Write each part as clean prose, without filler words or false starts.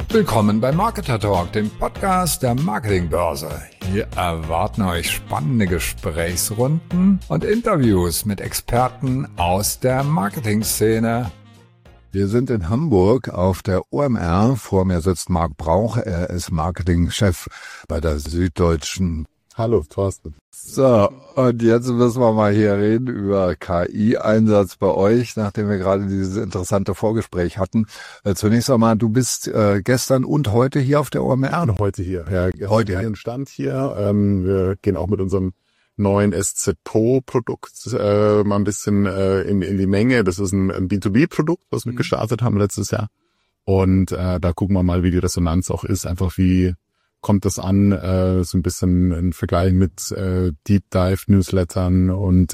Willkommen bei Marketer Talk, dem Podcast der Marketingbörse. Hier erwarten euch spannende Gesprächsrunden und Interviews mit Experten aus der Marketingszene. Wir sind in Hamburg auf der OMR. Vor mir sitzt Marc Brauch. Er ist Marketingchef bei der Süddeutschen. Hallo, Thorsten. So, und jetzt müssen wir mal hier reden über KI-Einsatz bei euch, nachdem wir gerade dieses interessante Vorgespräch hatten. Zunächst einmal, du bist gestern und heute hier auf der OMR? Und heute hier. Ja, heute hier Stand hier. Wir gehen auch mit unserem neuen SZ Pro-Produkt mal ein bisschen in die Menge. Das ist ein B2B-Produkt, was wir gestartet haben letztes Jahr. Und da gucken wir mal, wie die Resonanz auch ist. Einfach wie kommt das an, so ein bisschen ein Vergleich mit Deep Dive Newslettern und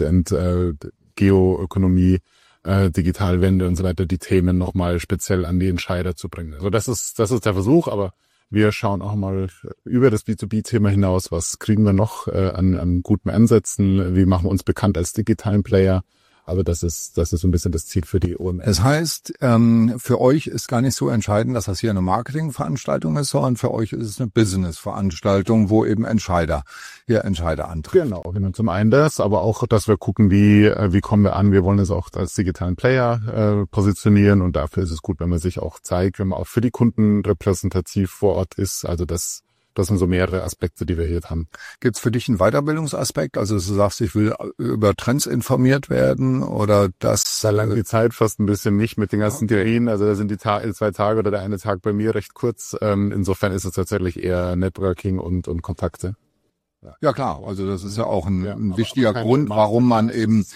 Geoökonomie, Digitalwende und so weiter, die Themen nochmal speziell an die Entscheider zu bringen. Also das ist der Versuch, aber wir schauen auch mal über das B2B-Thema hinaus, was kriegen wir noch an guten Ansätzen, wie machen wir uns bekannt als digitalen Player. Aber das ist so ein bisschen das Ziel für die OMR. Das heißt, für euch ist gar nicht so entscheidend, dass das hier eine Marketingveranstaltung ist, sondern für euch ist es eine Businessveranstaltung, wo eben Entscheider antreten. Genau. Zum einen das, aber auch, dass wir gucken, wie kommen wir an. Wir wollen es auch als digitalen Player positionieren und dafür ist es gut, wenn man sich auch zeigt, wenn man auch für die Kunden repräsentativ vor Ort ist. Also das sind so mehrere Aspekte, die wir hier haben. Gibt's für dich einen Weiterbildungsaspekt? Also du sagst, ich will über Trends informiert werden oder das? Da lange die Zeit fast ein bisschen nicht mit den ganzen Theorien. Also da sind die 2 Tage oder der eine Tag bei mir recht kurz. Insofern ist es tatsächlich eher Networking und Kontakte. Ja klar, also das ist ja auch ein wichtiger Grund, warum man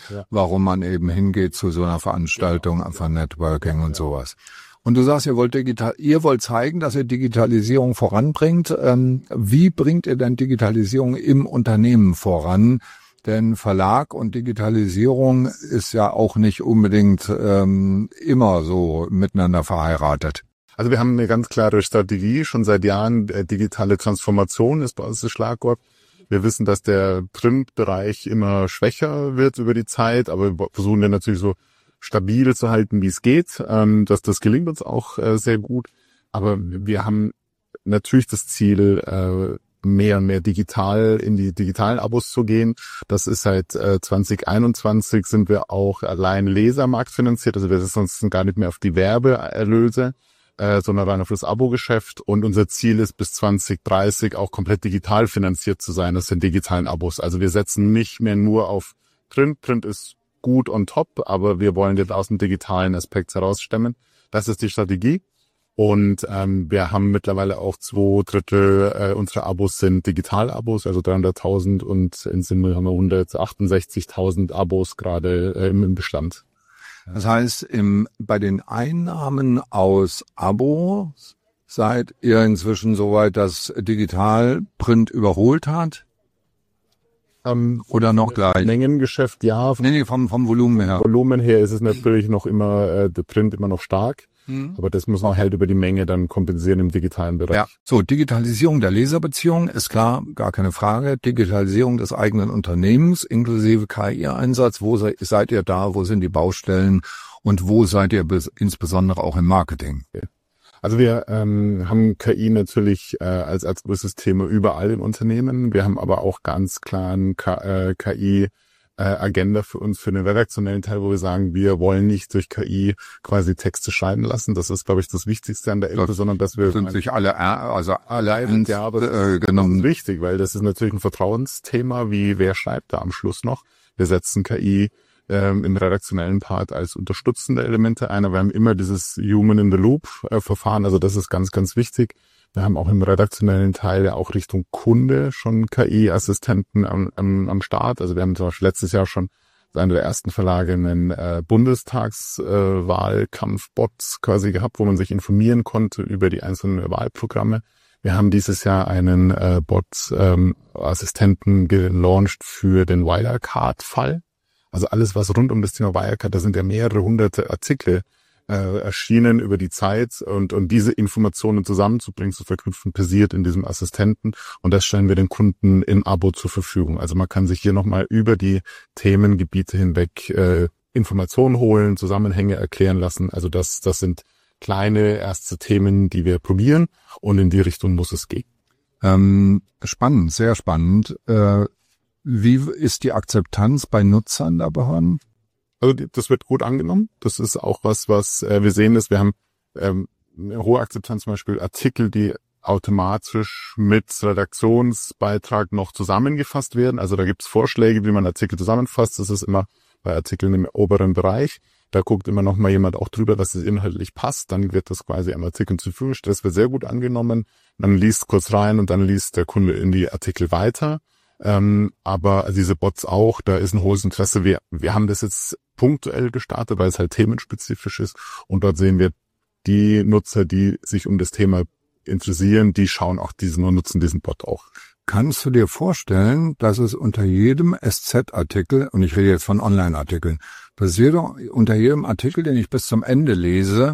eben hingeht zu so einer Veranstaltung, einfach Networking und sowas. Und du sagst, ihr wollt zeigen, dass ihr Digitalisierung voranbringt. Wie bringt ihr denn Digitalisierung im Unternehmen voran? Denn Verlag und Digitalisierung ist ja auch nicht unbedingt immer so miteinander verheiratet. Also wir haben eine ganz klare Strategie, schon seit Jahren. Digitale Transformation ist bei uns das Schlagwort. Wir wissen, dass der Printbereich immer schwächer wird über die Zeit, aber wir versuchen den natürlich so stabil zu halten, wie es geht. Das gelingt uns auch sehr gut. Aber wir haben natürlich das Ziel, mehr und mehr digital in die digitalen Abos zu gehen. Das ist seit 2021 sind wir auch allein lesermarktfinanziert. Also wir setzen uns gar nicht mehr auf die Werbeerlöse, sondern rein auf das Abo-Geschäft. Und unser Ziel ist, bis 2030 auch komplett digital finanziert zu sein. Das sind digitalen Abos. Also wir setzen nicht mehr nur auf Print. Print ist gut on top, aber wir wollen jetzt aus dem digitalen Aspekt herausstemmen. Das ist die Strategie. Und wir haben mittlerweile auch 2/3 unserer Abos sind Digital-Abos, also 300.000 und in Summe haben wir 168.000 Abos gerade im Bestand. Das heißt, bei den Einnahmen aus Abos seid ihr inzwischen soweit, dass Digital-Print überholt hat? Oder noch gleich? Mengengeschäft, ja. Nee, vom Volumen her. Vom Volumen her ist es natürlich noch immer, der Print immer noch stark. Aber das muss man halt über die Menge dann kompensieren im digitalen Bereich. Ja. So, Digitalisierung der Leserbeziehung ist klar, gar keine Frage. Digitalisierung des eigenen Unternehmens inklusive KI-Einsatz. Wo seid ihr da? Wo sind die Baustellen? Und wo seid ihr insbesondere auch im Marketing? Okay. Also wir haben KI natürlich als größtes Thema überall im Unternehmen. Wir haben aber auch ganz klar einen KI-Agenda für uns, für den redaktionellen Teil, wo wir sagen, wir wollen nicht durch KI quasi Texte schreiben lassen. Das ist, glaube ich, das Wichtigste an der Ecke, sondern dass wir... Sind sich alle ja, aber das ist wichtig, weil das ist natürlich ein Vertrauensthema, wer schreibt da am Schluss noch. Wir setzen KI im redaktionellen Part als unterstützende Elemente ein. Wir haben immer dieses Human-in-the-Loop-Verfahren, also das ist ganz, ganz wichtig. Wir haben auch im redaktionellen Teil ja auch Richtung Kunde schon KI-Assistenten am Start. Also wir haben zum Beispiel letztes Jahr schon einer der ersten Verlage einen Bundestagswahlkampf-Bot quasi gehabt, wo man sich informieren konnte über die einzelnen Wahlprogramme. Wir haben dieses Jahr einen Bot-Assistenten gelauncht für den Wirecard-Fall. Also alles, was rund um das Thema Wirecard, da sind ja mehrere hunderte Artikel erschienen über die Zeit und diese Informationen zusammenzubringen, zu verknüpfen, passiert in diesem Assistenten und das stellen wir den Kunden im Abo zur Verfügung. Also man kann sich hier nochmal über die Themengebiete hinweg Informationen holen, Zusammenhänge erklären lassen. Also das sind kleine erste Themen, die wir probieren, und in die Richtung muss es gehen. Spannend, sehr spannend. Wie ist die Akzeptanz bei Nutzern der Behörden? Also das wird gut angenommen. Das ist auch was wir sehen, ist, wir haben eine hohe Akzeptanz, zum Beispiel Artikel, die automatisch mit Redaktionsbeitrag noch zusammengefasst werden. Also da gibt es Vorschläge, wie man Artikel zusammenfasst. Das ist immer bei Artikeln im oberen Bereich. Da guckt immer noch mal jemand auch drüber, dass es inhaltlich passt. Dann wird das quasi am Artikel zur Verfügung gestellt. Das wird sehr gut angenommen. Man liest kurz rein und dann liest der Kunde in die Artikel weiter. Aber diese Bots auch, da ist ein hohes Interesse. Wir haben das jetzt punktuell gestartet, weil es halt themenspezifisch ist. Und dort sehen wir die Nutzer, die sich um das Thema interessieren, die schauen auch nutzen diesen Bot auch. Kannst du dir vorstellen, dass es unter jedem SZ-Artikel, und ich rede jetzt von Online-Artikeln, dass es unter jedem Artikel, den ich bis zum Ende lese,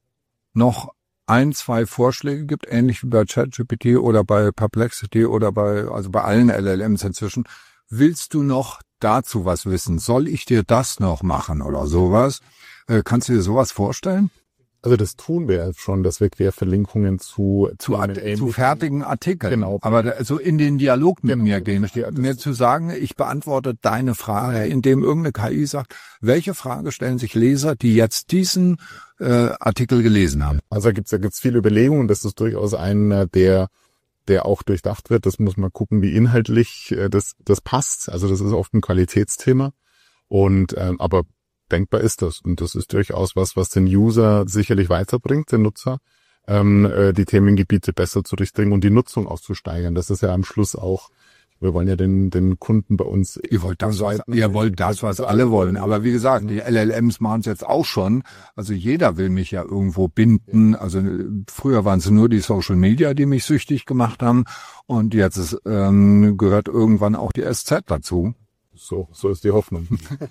noch 1, 2 Vorschläge gibt, ähnlich wie bei ChatGPT oder bei Perplexity oder bei allen LLMs inzwischen. Willst du noch dazu was wissen? Soll ich dir das noch machen oder sowas? Kannst du dir sowas vorstellen? Also das tun wir jetzt schon, dass wir Querverlinkungen zu fertigen Artikeln. Genau. Aber so in den Dialog mit mir gehen, mir zu sagen, ich beantworte deine Frage, indem irgendeine KI sagt, welche Frage stellen sich Leser, die jetzt diesen Artikel gelesen haben? Also da gibt's viele Überlegungen. Das ist durchaus einer, der auch durchdacht wird. Das muss man gucken, wie inhaltlich das passt. Also das ist oft ein Qualitätsthema. Und aber denkbar ist das. Und das ist durchaus was den User sicherlich weiterbringt, den Nutzer, die Themengebiete besser zu durchdringen und die Nutzung auch zu steigern. Das ist ja am Schluss auch, wir wollen ja den Kunden bei uns... Ihr wollt das, was alle wollen. Aber wie gesagt, die LLMs machen es jetzt auch schon. Also jeder will mich ja irgendwo binden. Also früher waren es nur die Social Media, die mich süchtig gemacht haben. Und jetzt gehört irgendwann auch die SZ dazu. So ist die Hoffnung.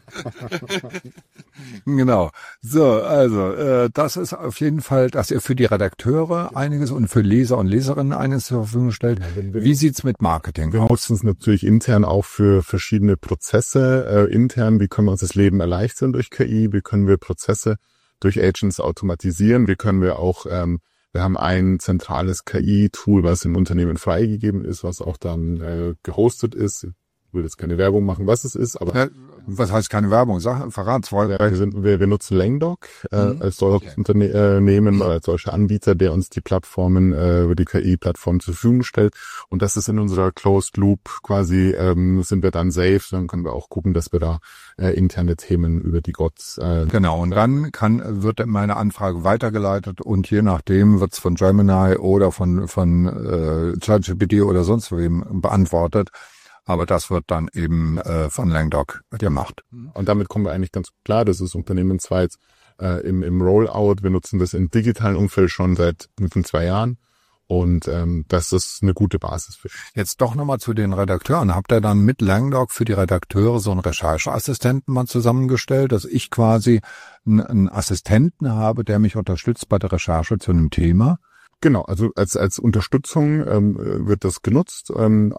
Genau. So, also das ist auf jeden Fall, dass ihr für die Redakteure einiges und für Leser und Leserinnen eines zur Verfügung stellt. Wie sieht's mit Marketing aus? Wir nutzen es natürlich intern auch für verschiedene Prozesse. Intern, wie können wir uns das Leben erleichtern durch KI? Wie können wir Prozesse durch Agents automatisieren? Wie können wir auch, wir haben ein zentrales KI-Tool, was im Unternehmen freigegeben ist, was auch dann gehostet ist. Ich will jetzt keine Werbung machen, was es ist, aber... Ja, was heißt keine Werbung? Verrat's. Wir nutzen Langdoc als solches Unternehmen oder als solcher Anbieter, der uns die Plattformen über die KI-Plattform zur Verfügung stellt. Und das ist in unserer Closed Loop quasi, sind wir dann safe. Dann können wir auch gucken, dass wir da interne Themen über die GOTS... Genau, und dann wird meine Anfrage weitergeleitet und je nachdem wird's von Gemini oder von ChatGPT oder sonst wem beantwortet. Aber das wird dann eben von Langdoc gemacht. Und damit kommen wir eigentlich ganz klar, das ist unternehmensweit im Rollout. Wir nutzen das im digitalen Umfeld schon seit 2 Jahren. Und das ist eine gute Basis für. Jetzt doch nochmal zu den Redakteuren. Habt ihr dann mit Langdoc für die Redakteure so einen Rechercheassistenten mal zusammengestellt, dass ich quasi einen Assistenten habe, der mich unterstützt bei der Recherche zu einem Thema? Genau, also als Unterstützung wird das genutzt.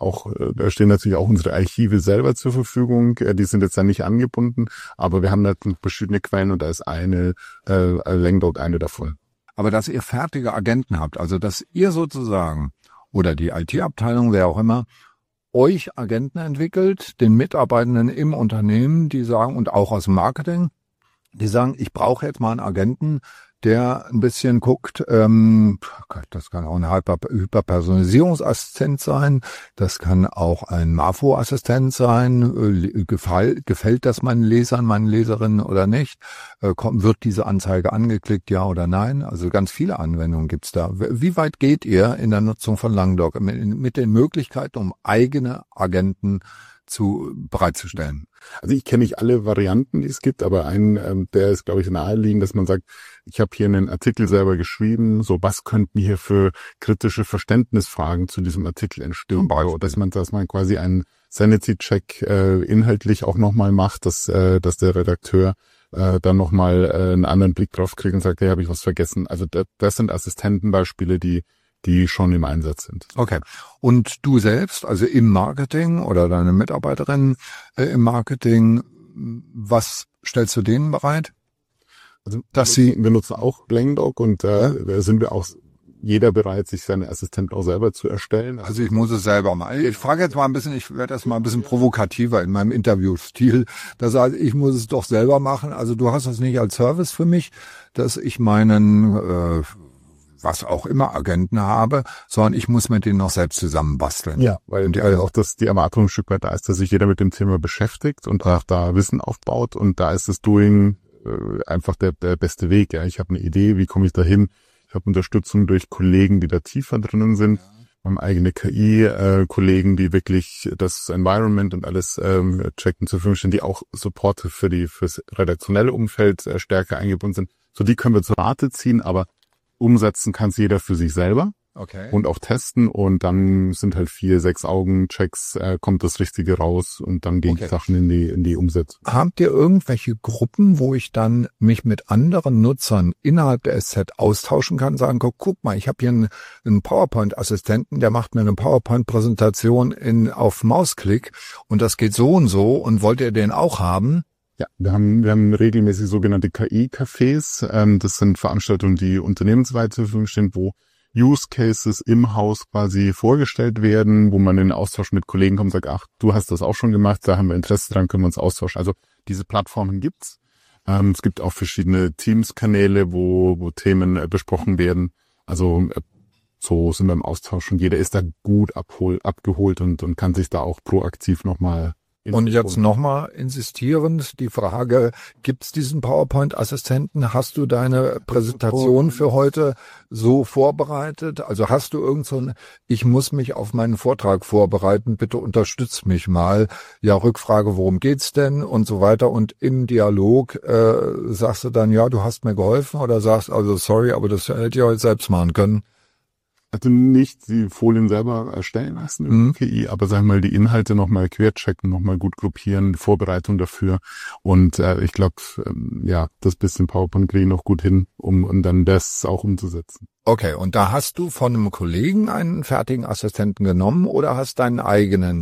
Da stehen natürlich auch unsere Archive selber zur Verfügung. Die sind jetzt dann nicht angebunden, aber wir haben da verschiedene Quellen und da ist Langdoc eine davon. Aber dass ihr fertige Agenten habt, also dass ihr sozusagen oder die IT-Abteilung, wer auch immer, euch Agenten entwickelt, den Mitarbeitenden im Unternehmen, die sagen, und auch aus dem Marketing, die sagen, ich brauche jetzt mal einen Agenten, der ein bisschen guckt, das kann auch ein Hyperpersonalisierungsassistent sein, das kann auch ein Marfo-Assistent sein, gefällt das meinen Lesern, meinen Leserinnen oder nicht, wird diese Anzeige angeklickt, ja oder nein, also ganz viele Anwendungen gibt's da. Wie weit geht ihr in der Nutzung von Langdoc mit den Möglichkeiten, um eigene Agenten bereitzustellen? Also ich kenne nicht alle Varianten, die es gibt, aber der ist, glaube ich, naheliegend, dass man sagt, ich habe hier einen Artikel selber geschrieben, so was könnten hier für kritische Verständnisfragen zu diesem Artikel entstehen, dass man quasi einen Sanity-Check inhaltlich auch nochmal macht, dass der Redakteur dann nochmal einen anderen Blick drauf kriegt und sagt, hey, habe ich was vergessen. Also das sind Assistentenbeispiele, die schon im Einsatz sind. Okay. Und du selbst, also im Marketing oder deine Mitarbeiterin im Marketing, was stellst du denen bereit? Also, wir nutzen auch Langdog und da sind wir auch jeder bereit, sich seine Assistenten auch selber zu erstellen. Also ich muss es selber machen. Ich frage jetzt mal ein bisschen, ich werde das mal ein bisschen provokativer in meinem Interviewstil. Das heißt, ich muss es doch selber machen. Also du hast das nicht als Service für mich, dass ich meinen, was auch immer, Agenten habe, sondern ich muss mit denen noch selbst zusammenbasteln. Ja, weil auch die Erwartung ein Stück weit da ist, dass sich jeder mit dem Thema beschäftigt und auch da Wissen aufbaut und da ist das Doing einfach der beste Weg. Ja, ich habe eine Idee, wie komme ich da hin? Ich habe Unterstützung durch Kollegen, die da tiefer drinnen sind. Wir haben eigene KI-Kollegen, die wirklich das Environment und alles checken zur Verfügung stehen, die auch supportive fürs redaktionelle Umfeld stärker eingebunden sind. So die können wir zur Rate ziehen, aber umsetzen kann es jeder für sich selber. Okay. Und auch testen und dann sind halt 4-6 Augenchecks, kommt das Richtige raus und dann gehen die Sachen in die Umsetzung. Habt ihr irgendwelche Gruppen, wo ich dann mich mit anderen Nutzern innerhalb der SZ austauschen kann, sagen, guck mal, ich habe hier einen PowerPoint-Assistenten, der macht mir eine PowerPoint-Präsentation auf Mausklick und das geht so und wollt ihr den auch haben? Ja, wir haben regelmäßig sogenannte KI-Cafés. Das sind Veranstaltungen, die unternehmensweit zur Verfügung stehen, wo Use Cases im Haus quasi vorgestellt werden, wo man in den Austausch mit Kollegen kommt und sagt, ach, du hast das auch schon gemacht, da haben wir Interesse dran, können wir uns austauschen. Also diese Plattformen gibt's. Es gibt auch verschiedene Teams-Kanäle, wo Themen besprochen werden. Also so sind wir im Austausch und jeder ist da gut abgeholt und kann sich da auch proaktiv nochmal. Und jetzt nochmal insistierend die Frage, gibt's diesen PowerPoint-Assistenten? Hast du deine Präsentation für heute so vorbereitet? Also hast du ich muss mich auf meinen Vortrag vorbereiten, bitte unterstütz mich mal. Ja, Rückfrage, worum geht's denn? Und so weiter. Und im Dialog sagst du dann, ja, du hast mir geholfen oder sagst, also sorry, aber das hätte ich heute selbst machen können. Also nicht die Folien selber erstellen lassen über KI, aber sagen wir mal die Inhalte nochmal querchecken, nochmal gut gruppieren, die Vorbereitung dafür. Und ich glaube, das bisschen PowerPoint kriege ich noch gut hin, um dann das auch umzusetzen. Okay, und da hast du von einem Kollegen einen fertigen Assistenten genommen oder hast deinen eigenen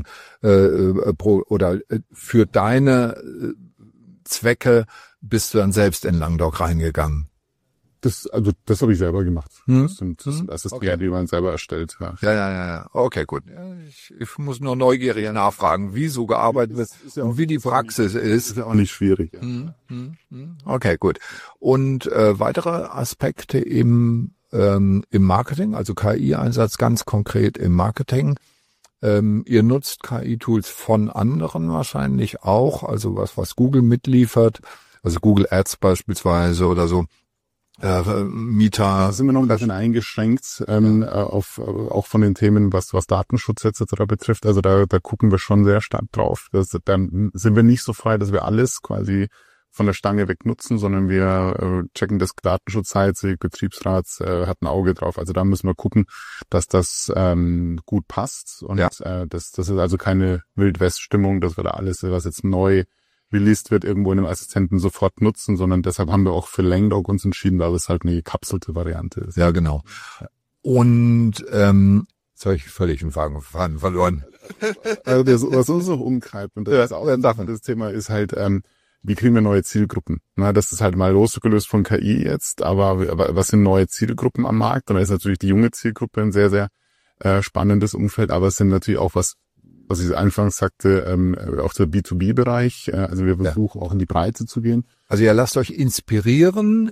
oder für deine Zwecke bist du dann selbst in Langdog reingegangen? Das habe ich selber gemacht. Das sind Assistenten, die man selber erstellt. Ja. Okay, gut. Ja, ich muss nur neugierig nachfragen, wie so gearbeitet wird und wie die Praxis ist. Ist ja auch nicht schwierig. Ja. Okay, gut. Und weitere Aspekte im Marketing, also KI-Einsatz ganz konkret im Marketing. Ihr nutzt KI-Tools von anderen wahrscheinlich auch, also was Google mitliefert, also Google Ads beispielsweise oder so. Mieter. Da sind wir noch ein bisschen eingeschränkt, auch von den Themen, was Datenschutz etc. betrifft. Also da gucken wir schon sehr stark drauf. Dann sind wir nicht so frei, dass wir alles quasi von der Stange weg nutzen, sondern wir checken das Datenschutzseite, Betriebsrat hat ein Auge drauf. Also da müssen wir gucken, dass das gut passt. Und das ist also keine Wild-West-Stimmung, dass wir da alles, was jetzt neu released wird, irgendwo in einem Assistenten sofort nutzen, sondern deshalb haben wir auch für Langdog uns entschieden, weil es halt eine gekapselte Variante ist. Ja, genau. Und jetzt habe ich völlig den Faden verloren. Also was uns noch umtreibt, und das ist auch das Thema ist halt, wie kriegen wir neue Zielgruppen? Na, das ist halt mal losgelöst von KI jetzt, aber was sind neue Zielgruppen am Markt? Und da ist natürlich die junge Zielgruppe ein sehr, sehr spannendes Umfeld, aber es sind natürlich auch was ich anfangs sagte, auch der B2B-Bereich. Also wir versuchen auch in die Breite zu gehen. Also ihr lasst euch inspirieren.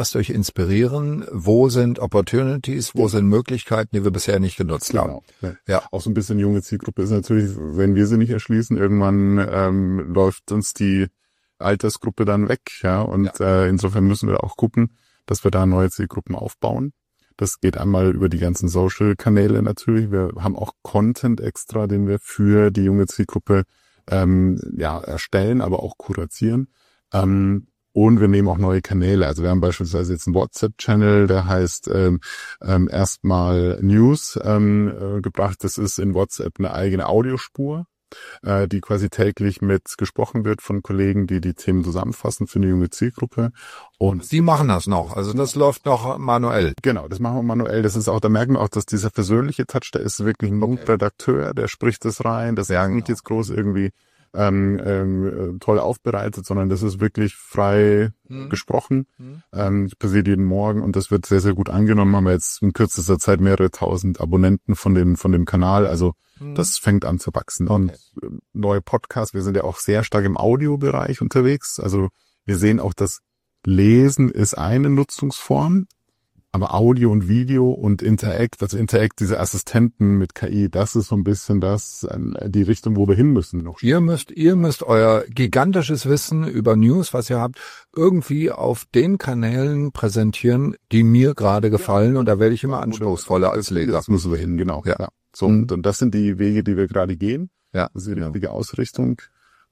Wo sind Opportunities, wo sind Möglichkeiten, die wir bisher nicht genutzt haben. Ja. Auch so ein bisschen junge Zielgruppe ist natürlich, wenn wir sie nicht erschließen, irgendwann läuft uns die Altersgruppe dann weg. Ja, und insofern müssen wir auch gucken, dass wir da neue Zielgruppen aufbauen. Das geht einmal über die ganzen Social-Kanäle natürlich. Wir haben auch Content extra, den wir für die junge Zielgruppe erstellen, aber auch kuratieren. Und wir nehmen auch neue Kanäle. Also wir haben beispielsweise jetzt einen WhatsApp-Channel, der heißt erstmal News gebracht. Das ist in WhatsApp eine eigene Audiospur, die quasi täglich mit gesprochen wird von Kollegen, die Themen zusammenfassen für eine junge Zielgruppe. Und die machen das noch, also das läuft noch manuell. Genau, das machen wir manuell. Das ist auch, da merken wir auch, dass dieser persönliche Touch, der ist wirklich ein Redakteur, der spricht das rein, das ist nicht jetzt groß irgendwie toll aufbereitet, sondern das ist wirklich frei gesprochen. Passiert jeden Morgen und das wird sehr, sehr gut angenommen. Haben wir jetzt in kürzester Zeit mehrere tausend Abonnenten von dem Kanal. Also das fängt an zu wachsen. Okay. Und neue Podcasts, wir sind ja auch sehr stark im Audiobereich unterwegs. Also wir sehen auch, dass Lesen ist eine Nutzungsform. Aber Audio und Video und Interact, also Interact, diese Assistenten mit KI, das ist so ein bisschen die Richtung, wo wir hin müssen noch. Ihr müsst euer gigantisches Wissen über News, was ihr habt, irgendwie auf den Kanälen präsentieren, die mir gerade gefallen. Und da werde ich immer anspruchsvoller als Leser. Das müssen wir hin, genau. Ja. So, und das sind die Wege, die wir gerade gehen. Ja. Das ist die richtige Ausrichtung.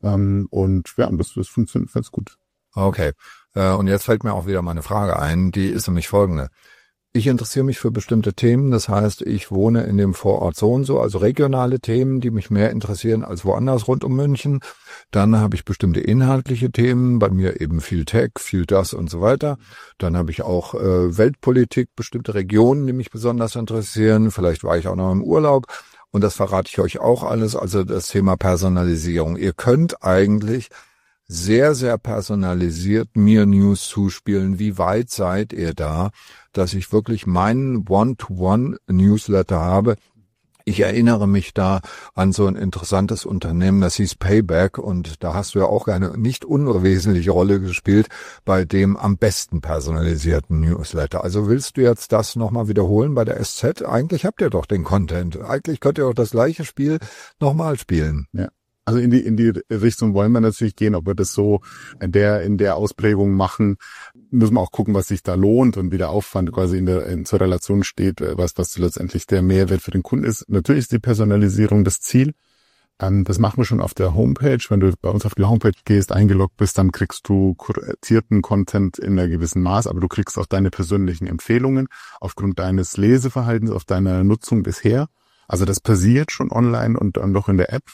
Und ja, das funktioniert ganz gut. Okay. Und jetzt fällt mir auch wieder meine Frage ein, die ist nämlich folgende. Ich interessiere mich für bestimmte Themen, das heißt, ich wohne in dem Vorort so und so, also regionale Themen, die mich mehr interessieren als woanders rund um München. Dann habe ich bestimmte inhaltliche Themen, bei mir eben viel Tech, viel das und so weiter. Dann habe ich auch Weltpolitik, bestimmte Regionen, die mich besonders interessieren. Vielleicht war ich auch noch im Urlaub. Und das verrate ich euch auch alles, also das Thema Personalisierung. Ihr könnt eigentlich sehr, sehr personalisiert mir News zuspielen. Wie weit seid ihr da, dass ich wirklich meinen One-to-One-Newsletter habe? Ich erinnere mich da an so ein interessantes Unternehmen, das hieß Payback, und da hast du ja auch eine nicht unwesentliche Rolle gespielt bei dem am besten personalisierten Newsletter. Also willst du jetzt das nochmal wiederholen bei der SZ? Eigentlich habt ihr doch den Content. Eigentlich könnt ihr auch das gleiche Spiel nochmal spielen. Ja. Also in die Richtung wollen wir natürlich gehen, ob wir das so in der Ausprägung machen, müssen wir auch gucken, was sich da lohnt und wie der Aufwand quasi zur Relation steht, was letztendlich der Mehrwert für den Kunden ist. Natürlich ist die Personalisierung das Ziel. Das machen wir schon auf der Homepage. Wenn du bei uns auf die Homepage gehst, eingeloggt bist, dann kriegst du kuratierten Content in einer gewissen Maß, aber du kriegst auch deine persönlichen Empfehlungen aufgrund deines Leseverhaltens, auf deiner Nutzung bisher. Also das passiert schon online und dann noch in der App.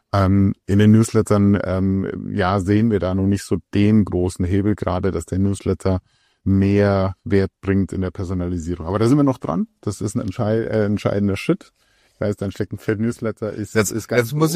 In den Newslettern sehen wir da noch nicht so den großen Hebel, gerade dass der Newsletter mehr Wert bringt in der Personalisierung. Aber da sind wir noch dran. Das ist ein entscheidender Schritt. Ich weiß, dein Steckenpferd-Newsletter ist... Jetzt muss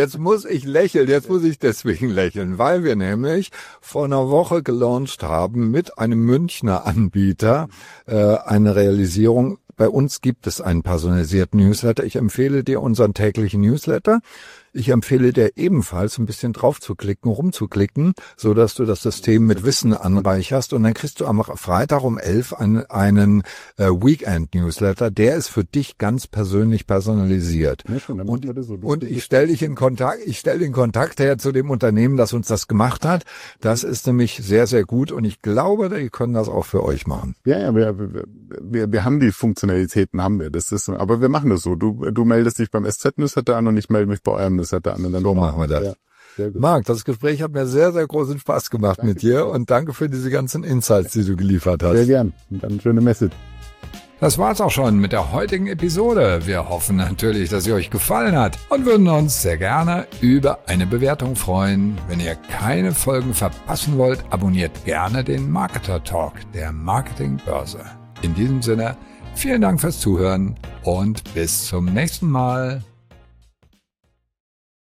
ich lächeln, jetzt muss ich deswegen lächeln, weil wir nämlich vor einer Woche gelauncht haben mit einem Münchner Anbieter eine Realisierung. Bei uns gibt es einen personalisierten Newsletter. Ich empfehle dir unseren täglichen Newsletter. Ich empfehle dir ebenfalls ein bisschen drauf zu klicken, rumzuklicken, so dass du das System mit Wissen anreicherst, und dann kriegst du am Freitag um 11 einen Weekend-Newsletter. Der ist für dich ganz persönlich personalisiert. Ja, schon, und ich stelle dich in Kontakt, den Kontakt her zu dem Unternehmen, das uns das gemacht hat. Das ist nämlich sehr, sehr gut, und ich glaube, die können das auch für euch machen. Ja, wir haben die Funktionalitäten, aber wir machen das so. Du meldest dich beim SZ-Newsletter an und ich melde mich bei eurem Newsletter an. Und dann so machen wir das. Ja, Marc, das Gespräch hat mir sehr, sehr großen Spaß gemacht mit dir, und danke für diese ganzen Insights, die du geliefert hast. Sehr gern. Und dann eine schöne Message. Das war's auch schon mit der heutigen Episode. Wir hoffen natürlich, dass sie euch gefallen hat und würden uns sehr gerne über eine Bewertung freuen. Wenn ihr keine Folgen verpassen wollt, abonniert gerne den Marketer Talk der Marketingbörse. In diesem Sinne, vielen Dank fürs Zuhören und bis zum nächsten Mal.